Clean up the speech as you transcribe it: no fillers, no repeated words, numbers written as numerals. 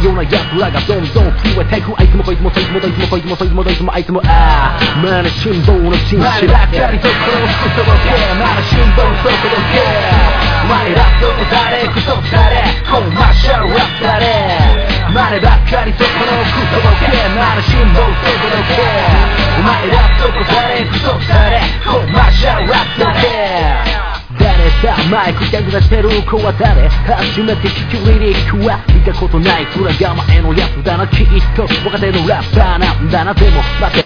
ような奴らがどんどん増えてく。あいつもこいつもそいつもどいつもこいつもそいつもどいつもあいつもマネ辛抱の紳士前ばっかりところをすく届けマネ辛抱そこ届けお前らどこ誰クソ誰コンマーシャルラップ誰マネばっかりところをすく届けマネ辛抱そこ届けお前らどこ誰クソ誰コンマーシャルラップ誰誰さマイク手出してる子は誰初めて聞くリリックは見たことない面構えのやつだなきっと若手のラッパーなんだなでも待て